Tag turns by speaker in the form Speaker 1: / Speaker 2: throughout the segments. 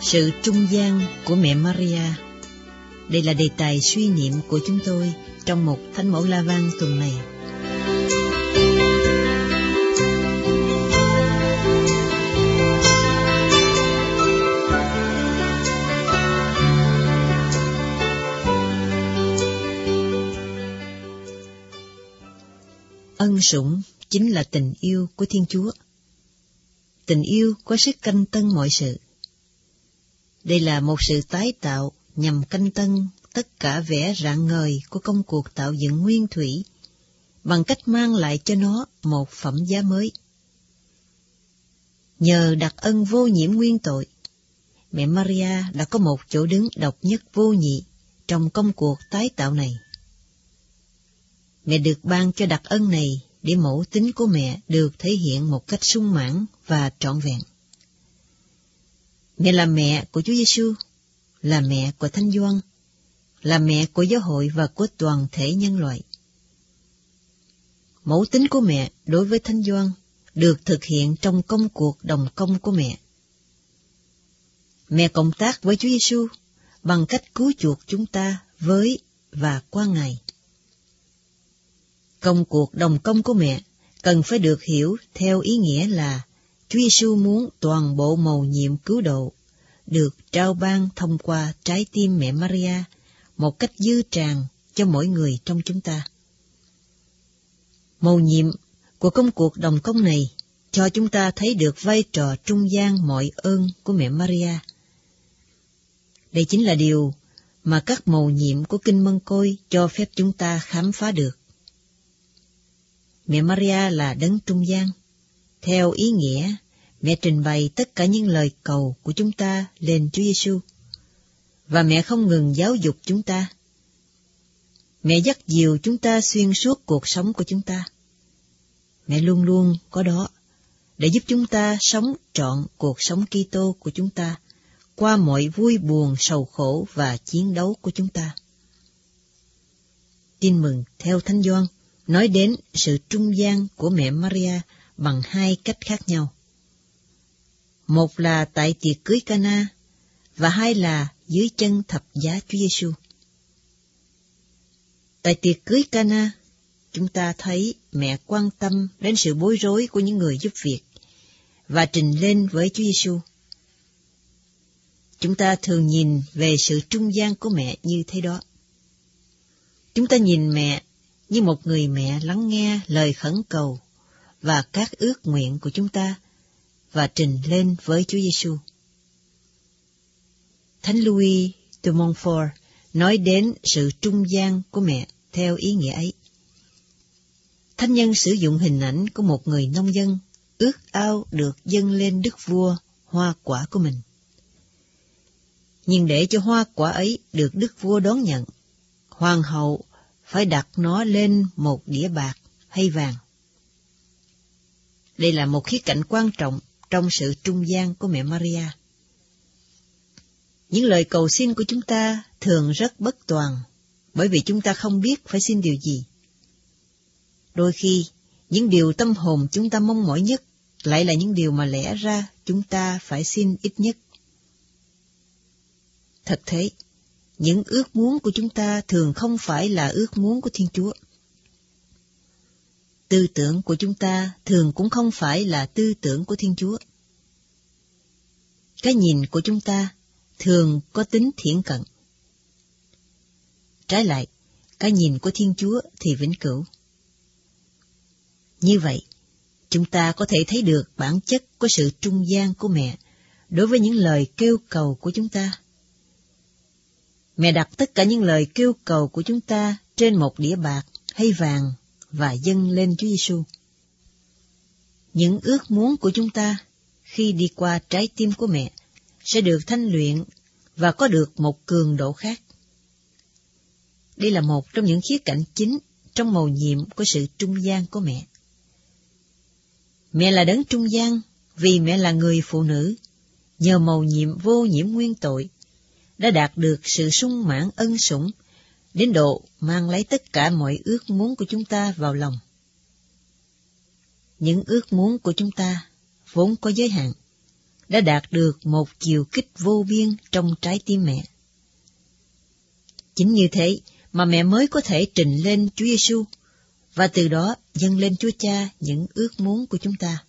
Speaker 1: Sự trung gian của mẹ Maria. Đây là đề tài suy niệm của chúng tôi trong một Thánh mẫu La Vang tuần này. Ân sủng chính là tình yêu của Thiên Chúa. Tình yêu có sức canh tân mọi sự. Đây là một sự tái tạo nhằm canh tân tất cả vẻ rạng ngời của công cuộc tạo dựng nguyên thủy, bằng cách mang lại cho nó một phẩm giá mới. Nhờ đặc ân vô nhiễm nguyên tội, mẹ Maria đã có một chỗ đứng độc nhất vô nhị trong công cuộc tái tạo này. Mẹ được ban cho đặc ân này để mẫu tính của mẹ được thể hiện một cách sung mãn và trọn vẹn. Mẹ là mẹ của Chúa Giêsu, là mẹ của Thánh Gioan, là mẹ của giáo hội và của toàn thể nhân loại. Mẫu tính của mẹ đối với Thánh Gioan được thực hiện trong công cuộc đồng công của mẹ. Mẹ cộng tác với Chúa Giêsu bằng cách cứu chuộc chúng ta với và qua Ngài. Công cuộc đồng công của mẹ cần phải được hiểu theo ý nghĩa là Chúa Giêsu muốn toàn bộ mầu nhiệm cứu độ được trao ban thông qua trái tim mẹ Maria một cách dư tràn cho mỗi người trong chúng ta. Mầu nhiệm của công cuộc đồng công này cho chúng ta thấy được vai trò trung gian mọi ơn của mẹ Maria. Đây chính là điều mà các mầu nhiệm của Kinh Mân Côi cho phép chúng ta khám phá được. Mẹ Maria là đấng trung gian. Theo ý nghĩa, mẹ trình bày tất cả những lời cầu của chúng ta lên Chúa Giêsu, và mẹ không ngừng giáo dục chúng ta. Mẹ dắt dìu chúng ta xuyên suốt cuộc sống của chúng ta. Mẹ luôn luôn có đó để giúp chúng ta sống trọn cuộc sống Kitô của chúng ta qua mọi vui buồn, sầu khổ và chiến đấu của chúng ta. Tin mừng theo Thánh Gioan nói đến sự trung gian của mẹ Maria bằng hai cách khác nhau. Một là tại tiệc cưới Cana, và hai là dưới chân thập giá Chúa Giêsu. Tại tiệc cưới Cana, chúng ta thấy mẹ quan tâm đến sự bối rối của những người giúp việc và trình lên với Chúa Giêsu. Chúng ta thường nhìn về sự trung gian của mẹ như thế đó. Chúng ta nhìn mẹ như một người mẹ lắng nghe lời khẩn cầu và các ước nguyện của chúng ta và trình lên với Chúa Giêsu. Thánh Louis de Montfort nói đến sự trung gian của mẹ theo ý nghĩa ấy. Thánh nhân sử dụng hình ảnh của một người nông dân ước ao được dâng lên đức vua hoa quả của mình. Nhưng để cho hoa quả ấy được đức vua đón nhận, hoàng hậu phải đặt nó lên một đĩa bạc hay vàng. Đây là một khía cạnh quan trọng trong sự trung gian của mẹ Maria. Những lời cầu xin của chúng ta thường rất bất toàn, bởi vì chúng ta không biết phải xin điều gì. Đôi khi, những điều tâm hồn chúng ta mong mỏi nhất lại là những điều mà lẽ ra chúng ta phải xin ít nhất. Thật thế, những ước muốn của chúng ta thường không phải là ước muốn của Thiên Chúa. Tư tưởng của chúng ta thường cũng không phải là tư tưởng của Thiên Chúa. Cái nhìn của chúng ta thường có tính thiển cận. Trái lại, cái nhìn của Thiên Chúa thì vĩnh cửu. Như vậy, chúng ta có thể thấy được bản chất của sự trung gian của mẹ đối với những lời kêu cầu của chúng ta. Mẹ đặt tất cả những lời kêu cầu của chúng ta trên một đĩa bạc hay vàng và dâng lên Chúa Giêsu. Những ước muốn của chúng ta khi đi qua trái tim của mẹ sẽ được thanh luyện và có được một cường độ khác. Đây là một trong những khía cạnh chính trong mầu nhiệm của sự trung gian của mẹ. Mẹ là đấng trung gian vì mẹ là người phụ nữ, nhờ mầu nhiệm vô nhiễm nguyên tội, đã đạt được sự sung mãn ân sủng, đến độ mang lấy tất cả mọi ước muốn của chúng ta vào lòng. Những ước muốn của chúng ta vốn có giới hạn, đã đạt được một chiều kích vô biên trong trái tim mẹ. Chính như thế mà mẹ mới có thể trình lên Chúa Giêsu và từ đó dâng lên Chúa Cha những ước muốn của chúng ta.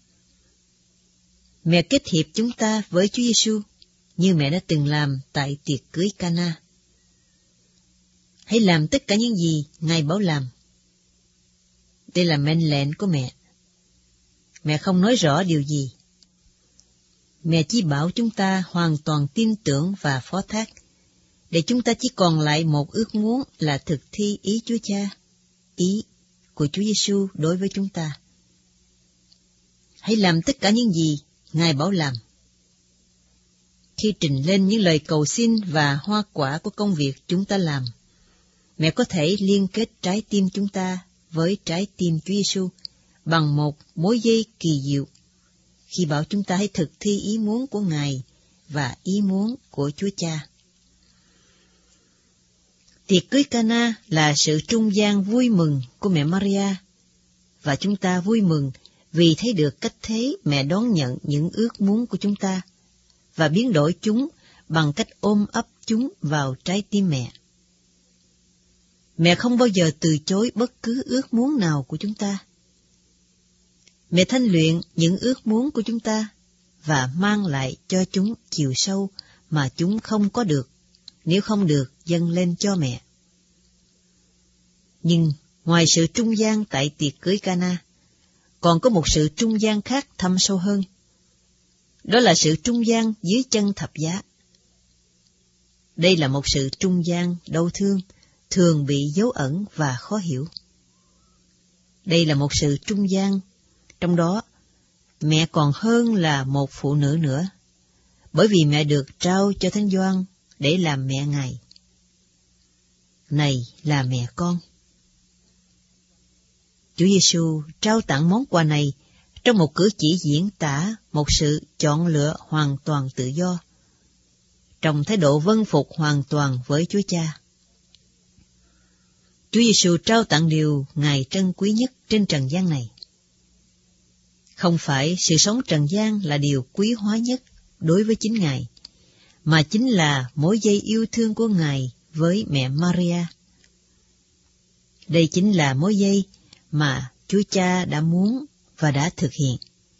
Speaker 1: Mẹ kết hiệp chúng ta với Chúa Giêsu như mẹ đã từng làm tại tiệc cưới Cana. Hãy làm tất cả những gì Ngài bảo làm. Đây là mệnh lệnh của mẹ. Mẹ không nói rõ điều gì. Mẹ chỉ bảo chúng ta hoàn toàn tin tưởng và phó thác, để chúng ta chỉ còn lại một ước muốn là thực thi ý Chúa Cha, ý của Chúa Giêsu đối với chúng ta. Hãy làm tất cả những gì Ngài bảo làm. Khi trình lên những lời cầu xin và hoa quả của công việc chúng ta làm, mẹ có thể liên kết trái tim chúng ta với trái tim Chúa Giêsu bằng một mối dây kỳ diệu, khi bảo chúng ta hãy thực thi ý muốn của Ngài và ý muốn của Chúa Cha. Tiệc cưới Cana là sự trung gian vui mừng của mẹ Maria, và chúng ta vui mừng vì thấy được cách thế mẹ đón nhận những ước muốn của chúng ta và biến đổi chúng bằng cách ôm ấp chúng vào trái tim mẹ. Mẹ không bao giờ từ chối bất cứ ước muốn nào của chúng ta. Mẹ thanh luyện những ước muốn của chúng ta và mang lại cho chúng chiều sâu mà chúng không có được, nếu không được dâng lên cho mẹ. Nhưng ngoài sự trung gian tại tiệc cưới Cana, còn có một sự trung gian khác thâm sâu hơn. Đó là sự trung gian dưới chân thập giá. Đây là một sự trung gian đau thương, thường bị giấu ẩn và khó hiểu. Đây là một sự trung gian, trong đó mẹ còn hơn là một phụ nữ nữa, bởi vì mẹ được trao cho Thánh Gioan để làm mẹ Ngài. Này là mẹ con. Chúa Giêsu trao tặng món quà này trong một cử chỉ diễn tả một sự chọn lựa hoàn toàn tự do, trong thái độ vâng phục hoàn toàn với Chúa Cha. Chúa Giêsu trao tặng điều Ngài trân quý nhất trên trần gian này. Không phải sự sống trần gian là điều quý hóa nhất đối với chính Ngài, mà chính là mối dây yêu thương của Ngài với mẹ Maria. Đây chính là mối dây mà Chúa Cha đã muốn và đã thực hiện.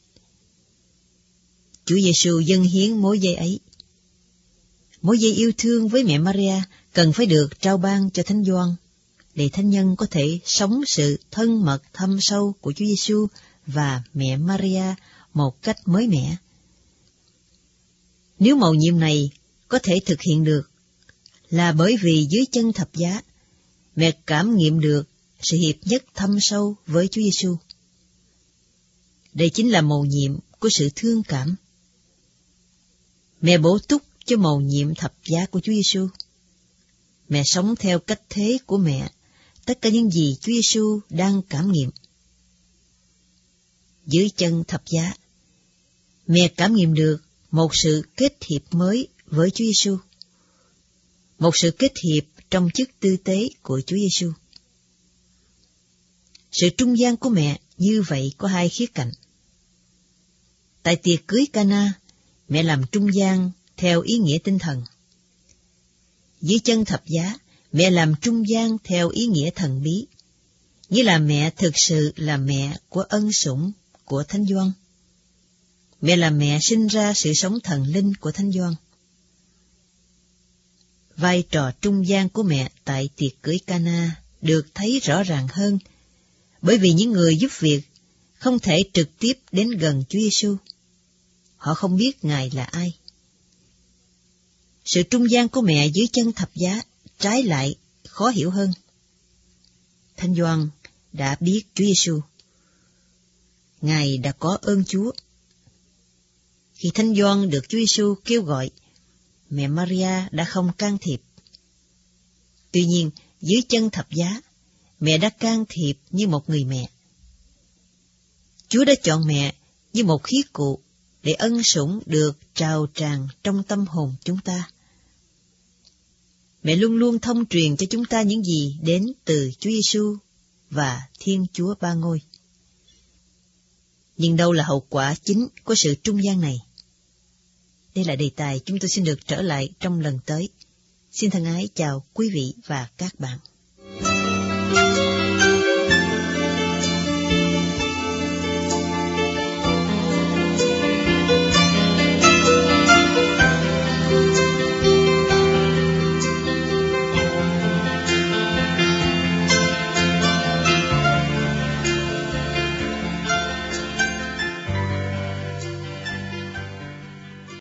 Speaker 1: Chúa Giêsu dâng hiến mối dây ấy. Mối dây yêu thương với mẹ Maria cần phải được trao ban cho Thánh Gioan, để thánh nhân có thể sống sự thân mật thâm sâu của Chúa Giêsu và mẹ Maria một cách mới mẻ. Nếu mầu nhiệm này có thể thực hiện được, là bởi vì dưới chân thập giá, mẹ cảm nghiệm được sự hiệp nhất thâm sâu với Chúa Giêsu. Đây chính là mầu nhiệm của sự thương cảm. Mẹ bổ túc cho mầu nhiệm thập giá của Chúa Giêsu. Mẹ sống theo cách thế của mẹ tất cả những gì Chúa Giêsu đang cảm nghiệm. Dưới chân thập giá, mẹ cảm nghiệm được một sự kết hiệp mới với Chúa Giêsu, một sự kết hiệp trong chức tư tế của Chúa Giêsu. Sự trung gian của mẹ như vậy có hai khía cạnh. Tại tiệc cưới Cana, mẹ làm trung gian theo ý nghĩa tinh thần. Dưới chân thập giá, mẹ làm trung gian theo ý nghĩa thần bí, như là mẹ thực sự là mẹ của ân sủng của Thánh Gioan. Mẹ là mẹ sinh ra sự sống thần linh của Thánh Gioan. Vai trò trung gian của mẹ tại tiệc cưới Cana được thấy rõ ràng hơn, bởi vì những người giúp việc không thể trực tiếp đến gần Chúa Giêsu. Họ không biết Ngài là ai. Sự trung gian của mẹ dưới chân thập giá trái lại khó hiểu hơn. Thánh Gioan đã biết Chúa Giêsu. Ngài đã có ơn Chúa. Khi Thánh Gioan được Chúa Giêsu kêu gọi, mẹ Maria đã không can thiệp. Tuy nhiên, dưới chân thập giá, mẹ đã can thiệp như một người mẹ. Chúa đã chọn mẹ như một khí cụ để ân sủng được trào tràn trong tâm hồn chúng ta. Mẹ luôn luôn thông truyền cho chúng ta những gì đến từ Chúa Giêsu và Thiên Chúa Ba Ngôi. Nhưng đâu là hậu quả chính của sự trung gian này? Đây là đề tài chúng tôi xin được trở lại trong lần tới. Xin thân ái chào quý vị và các bạn.